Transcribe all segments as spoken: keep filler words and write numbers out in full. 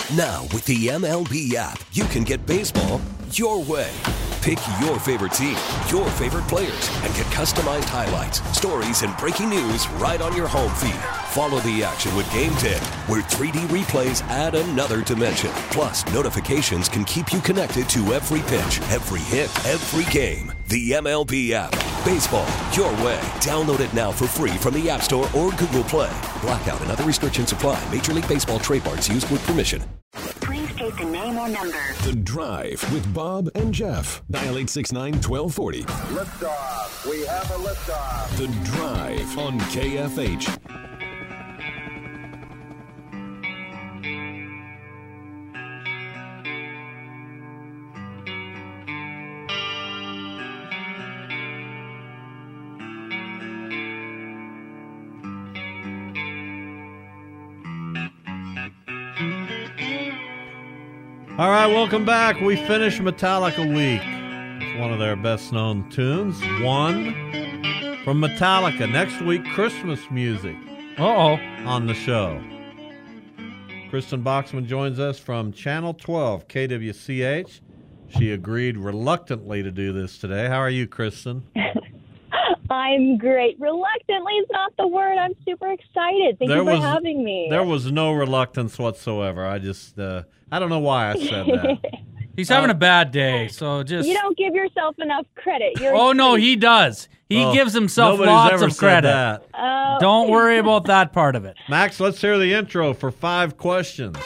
Now, with the M L B app, you can get baseball your way. Pick your favorite team, your favorite players, and get customized highlights, stories, and breaking news right on your home feed. Follow the action with Game ten, where three D replays add another dimension. Plus, notifications can keep you connected to every pitch, every hit, every game. The M L B app. Baseball your way. Download it now for free from the App Store or Google Play. Blackout and other restrictions apply. Major League Baseball trademarks used with permission. Please state the name or number. The Drive with Bob and Jeff. Dial eight six nine, one two four zero. Liftoff. We have a liftoff. The Drive on K F H. All right, welcome back. We finished Metallica Week. It's one of their best-known tunes. One from Metallica. Next week, Christmas music. Uh-oh. On the show. Kristen Boxman joins us from Channel twelve, K W C H. She agreed reluctantly to do this today. How are you, Kristen? I'm great. Reluctantly is not the word. I'm super excited. Thank there you for was, having me. There was no reluctance whatsoever. I just, uh, I don't know why I said that. He's having uh, a bad day, so just... You don't give yourself enough credit. You're oh, no, he does. He oh, gives himself nobody's lots ever of said credit. That. Oh. Don't worry about that part of it. Max, let's hear the intro for five questions.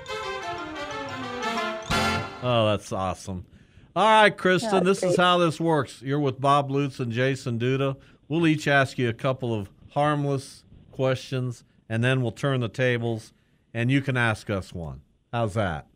Oh, that's awesome. All right, Kristen, oh, this great. is how this works. You're with Bob Lutz and Jason Duda. We'll each ask you a couple of harmless questions, and then we'll turn the tables, and you can ask us one. How's that?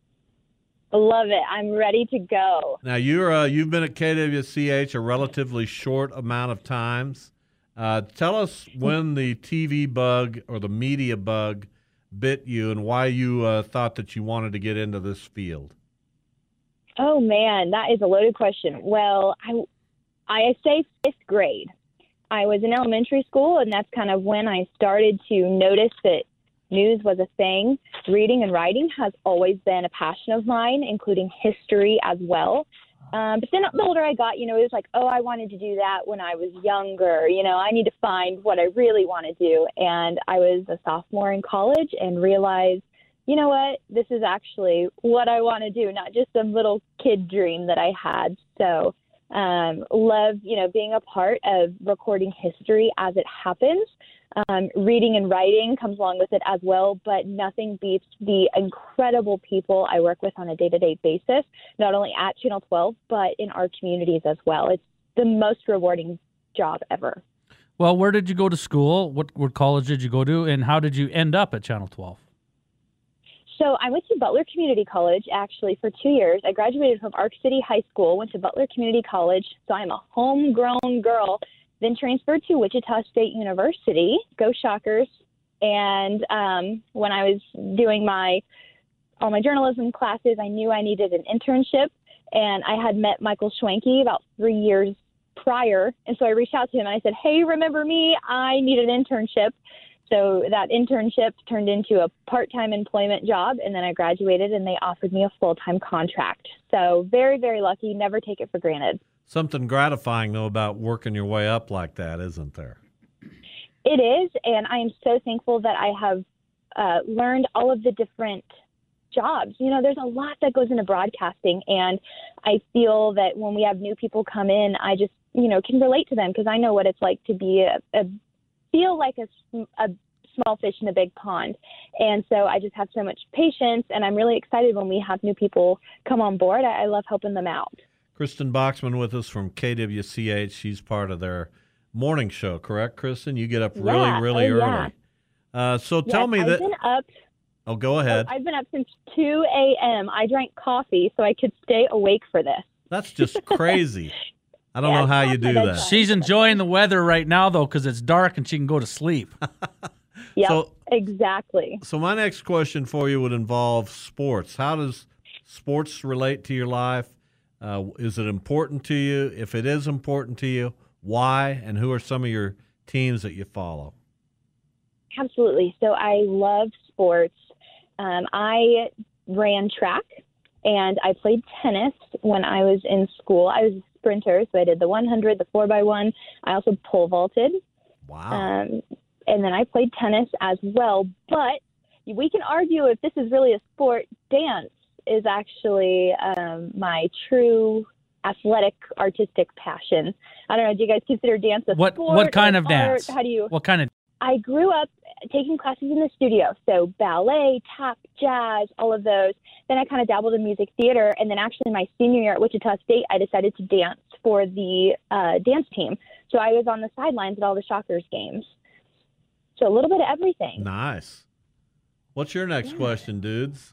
Love it. I'm ready to go. Now, you're, uh, you've been at K W C H a relatively short amount of times. Uh, tell us when the T V bug or the media bug bit you and why you uh, thought that you wanted to get into this field. Oh, man, that is a loaded question. Well, I, I say fifth grade. I was in elementary school, and that's kind of when I started to notice that news was a thing. Reading and writing has always been a passion of mine, including history as well. Um, but then the older I got, you know, it was like, oh, I wanted to do that when I was younger. You know, I need to find what I really want to do. And I was a sophomore in college and realized, you know what, this is actually what I want to do, not just some little kid dream that I had. So um, love, you know, being a part of recording history as it happens. Um, reading and writing comes along with it as well, but nothing beats the incredible people I work with on a day-to-day basis, not only at Channel twelve, but in our communities as well. It's the most rewarding job ever. Well, where did you go to school? What, what college did you go to, and how did you end up at Channel twelve? So I went to Butler Community College, actually, for two years. I graduated from Ark City High School, went to Butler Community College, so I'm a homegrown girl, then transferred to Wichita State University, go Shockers. And um, when I was doing my all my journalism classes, I knew I needed an internship, and I had met Michael Schwenke about three years prior, and so I reached out to him, and I said, hey, remember me? I need an internship. So that internship turned into a part-time employment job, and then I graduated, and they offered me a full-time contract. So very, very lucky. Never take it for granted. Something gratifying, though, about working your way up like that, isn't there? It is, and I am so thankful that I have uh, learned all of the different jobs. You know, there's a lot that goes into broadcasting, and I feel that when we have new people come in, I just, you know, can relate to them because I know what it's like to be a, a feel like a, a small fish in a big pond. And so I just have so much patience, and I'm really excited when we have new people come on board. I, I love helping them out. Kristen Boxman with us from K W C H. She's part of their morning show, correct, Kristen? You get up really, yeah, really oh, early. Yeah. Uh, so yes, tell me I've that. Been up, oh, go ahead. oh, I've been up since two a.m. I drank coffee so I could stay awake for this. That's just crazy. I don't yeah, know how you do that. She's enjoying the weather right now, though, because it's dark and she can go to sleep. Yeah, so, exactly. So my next question for you would involve sports. How does sports relate to your life? Uh, is it important to you? If it is important to you, why? And who are some of your teams that you follow? Absolutely. So I love sports. Um, I ran track and I played tennis when I was in school. I was a sprinter, so I did the one hundred, the four by one. I also pole vaulted. Wow. Um, and then I played tennis as well. But we can argue if this is really a sport. Dance is actually um, my true athletic, artistic passion. I don't know. Do you guys consider dance a What sport? what kind or of art? dance? How do you? What kind of? I grew up taking classes in the studio, so ballet, tap, jazz, all of those. Then I kind of dabbled in music theater, and then actually my senior year at Wichita State, I decided to dance for the uh, dance team. So I was on the sidelines at all the Shockers games. So a little bit of everything. Nice. What's your next yeah. question, dudes?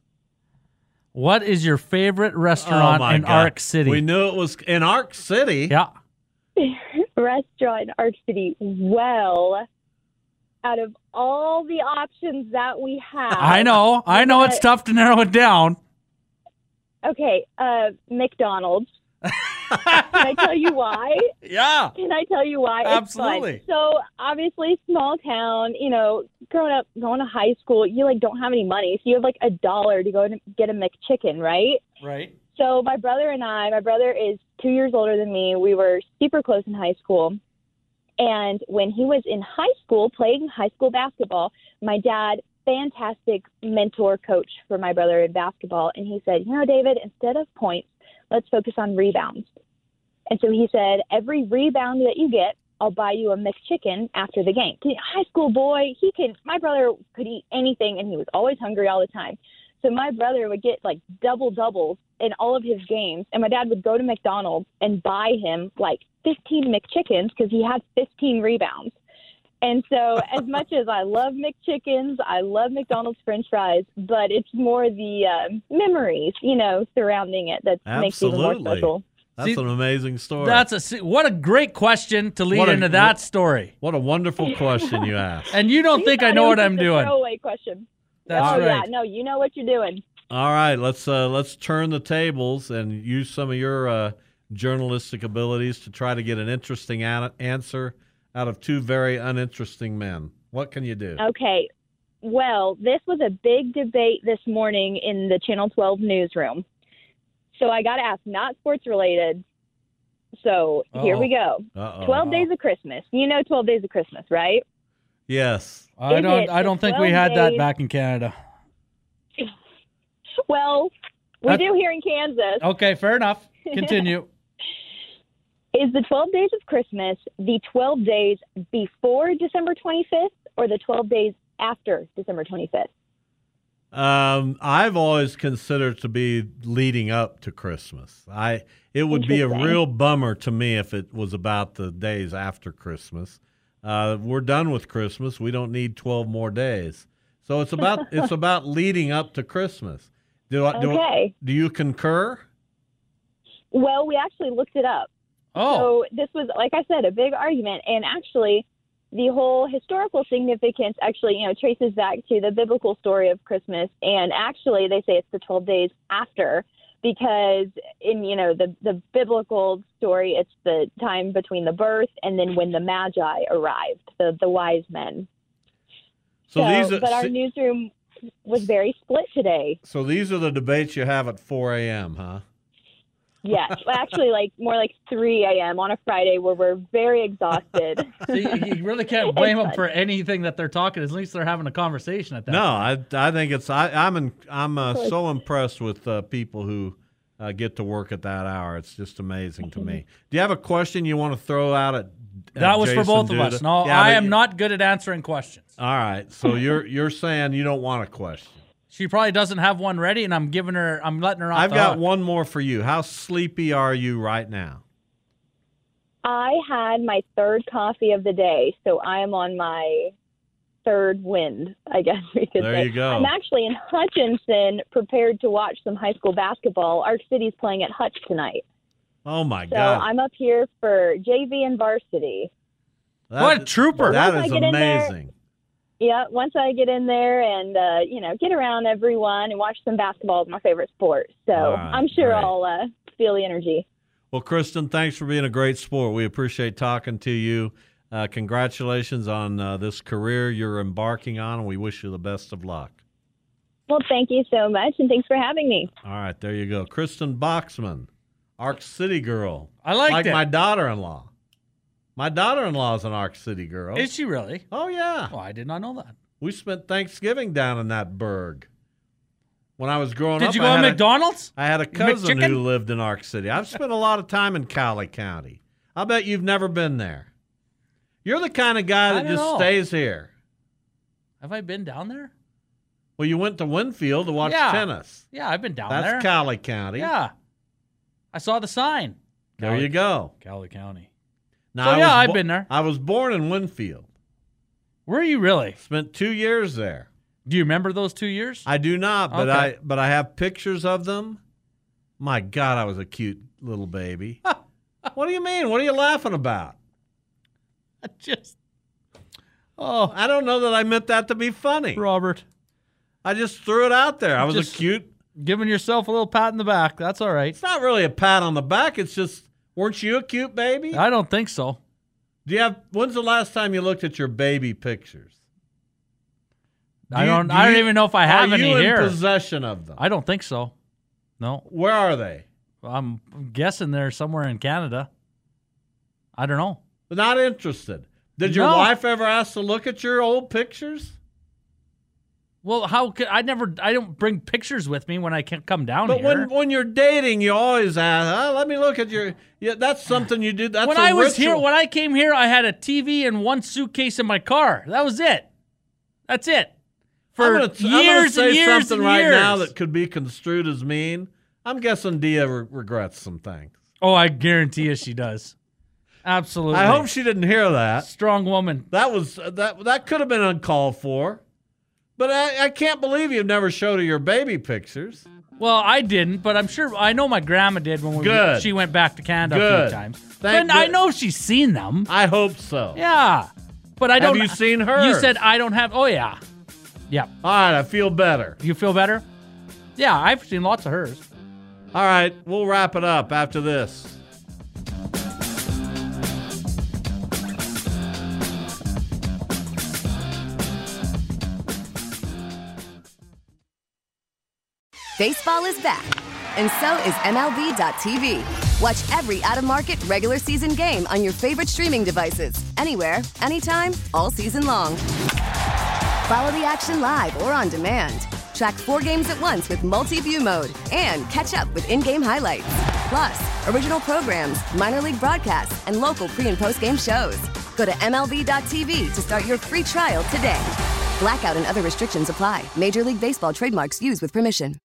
What is your favorite restaurant oh in God. Arc City? We knew it was in Arc City. Yeah. Restaurant in Arc City. Well, out of all the options that we have. I know. I know it's tough to narrow it down. Okay. Uh, McDonald's. Can I tell you why? Yeah. Can I tell you why? Absolutely. It's fun. So obviously small town, you know, growing up, going to high school, you like don't have any money. So you have like a dollar to go and get a McChicken, right? Right. So my brother and I, my brother is two years older than me. We were super close in high school. And when he was in high school, playing high school basketball, my dad, fantastic mentor coach for my brother in basketball. And he said, you know, David, instead of points, let's focus on rebounds. And so he said, every rebound that you get, I'll buy you a McChicken after the game. High school boy, he can, my brother could eat anything, and he was always hungry all the time. So my brother would get like double doubles in all of his games, and my dad would go to McDonald's and buy him like fifteen McChickens because he had fifteen rebounds. And so as much as I love McChickens, I love McDonald's French fries, but it's more the uh, memories, you know, surrounding it that makes it even more special. That's See, an amazing story. That's a what a great question to lead what a, into that what, story. What a wonderful question you asked. And you don't you think I know what I'm doing. A throwaway question. That's oh, right. yeah, no, you know what you're doing. All right, let's uh, let's turn the tables and use some of your uh, journalistic abilities to try to get an interesting an- answer out of two very uninteresting men. What can you do? Okay. Well, this was a big debate this morning in the Channel twelve newsroom. So I got to ask, not sports related. So Uh-oh. Here we go. Uh-oh. twelve Days of Christmas. You know twelve Days of Christmas, right? Yes. I Is don't I don't think we had days... that back in Canada. Well, we That's... do here in Kansas. Okay, fair enough. Continue. Is the twelve Days of Christmas the twelve days before December twenty-fifth or the twelve days after December twenty-fifth? Um, I've always considered to be leading up to Christmas. I it would be a real bummer to me if it was about the days after Christmas. Uh, we're done with Christmas. We don't need twelve more days. So it's about it's about leading up to Christmas. Do I, do, okay. do you concur? Well, we actually looked it up. Oh. So this was, like I said, a big argument. And actually, the whole historical significance actually, you know, traces back to the biblical story of Christmas. And actually, they say it's the twelve days after, because in, you know, the, the biblical story, it's the time between the birth and then when the Magi arrived, the, the wise men. So, so these are, but our newsroom was very split today. So these are the debates you have at four a.m., huh? Yes, well, actually, like more like three a.m. on a Friday where we're very exhausted. So you, you really can't blame them for anything that they're talking. At least they're having a conversation at that. No, point. I I think it's I, I'm in, I'm uh, so impressed with uh, people who uh, get to work at that hour. It's just amazing to me. Do you have a question you want to throw out at? at that was Jason for both Duda? of us. No, yeah, I but, am not good at answering questions. All right, so you're you're saying you don't want a question. She probably doesn't have one ready, and I'm giving her. I'm letting her off. I've the got hook. one more for you. How sleepy are you right now? I had my third coffee of the day, so I am on my third wind, I guess we could There say. you go. I'm actually in Hutchinson, prepared to watch some high school basketball. Arc City's playing at Hutch tonight. Oh my So God! I'm up here for J V and varsity. That, What a trooper. That Once is I get in there- amazing. Yeah, once I get in there and, uh, you know, get around everyone and watch some basketball is my favorite sport. So All right, I'm sure great. I'll uh, feel the energy. Well, Kristen, thanks for being a great sport. We appreciate talking to you. Uh, congratulations on uh, this career you're embarking on, and we wish you the best of luck. Well, thank you so much, and thanks for having me. All right, there you go. Kristen Boxman, Arc City girl. I liked like it. my daughter-in-law. My daughter-in-law is an Arc City girl. Is she really? Oh, yeah. Oh, I did not know that. We spent Thanksgiving down in that burg. When I was growing Did up, you go I to had, McDonald's? a, I had a cousin McChicken? who lived in Arc City. I've spent a lot of time in Cowley County. I bet you've never been there. You're the kind of guy I that don't just know. stays here. Have I been down there? Well, you went to Winfield to watch Yeah. tennis. Yeah, I've been down there. That's Cowley County. Yeah. I saw the sign. There Cowley- you go. Cowley County. Now, So, I yeah, was I've been there. I was born in Winfield. Were you really? Spent two years there. Do you remember those two years? I do not, but Okay. I but I have pictures of them. My God, I was a cute little baby. What do you mean? What are you laughing about? I just. Oh, I don't know that I meant that to be funny. Robert. I just threw it out there. I was Just- a cute. Giving yourself a little pat in the back. That's all right. It's not really a pat on the back. It's just, weren't you a cute baby? I don't think so. Do you have? When's the last time you looked at your baby pictures? Do I you- don't. do I don't you- even know if I have are any you in here. possession of them? I don't think so. No, Where are they? I'm guessing they're somewhere in Canada. I don't know. Not interested. Did your No. wife ever ask to look at your old pictures? Well, how could I never? I don't bring pictures with me when I can come down But here. when when you're dating, you always ask, huh, let me look at your. Yeah, that's something you do. That's when a I was here, ritual. when I came here, I had a T V and one suitcase in my car. That was it. That's it. For I'm gonna, years I'm gonna say and years something and right years. now that could be construed as mean. I'm guessing Dia re- regrets some things. Oh, I guarantee you she does. Absolutely. I hope she didn't hear that. Strong woman. That was that that could have been uncalled for. But I, I can't believe you've never showed her your baby pictures. Well, I didn't, but I'm sure I know my grandma did when we, Good. she went back to Canada a Good. few times. Thank But I good- know she's seen them. I hope so. Yeah. But I Have don't you seen hers? You said I don't have Oh yeah. Yeah. All right, I feel better. You feel better? Yeah, I've seen lots of hers. All right, we'll wrap it up after this. Baseball is back, and so is M L B dot T V. Watch every out-of-market regular season game on your favorite streaming devices, anywhere, anytime, all season long. Follow the action live or on demand. Track four games at once with multi-view mode and catch up with in-game highlights. Plus, original programs, minor league broadcasts, and local pre- and post-game shows. Go to M L B dot T V to start your free trial today. Blackout and other restrictions apply. Major League Baseball trademarks used with permission.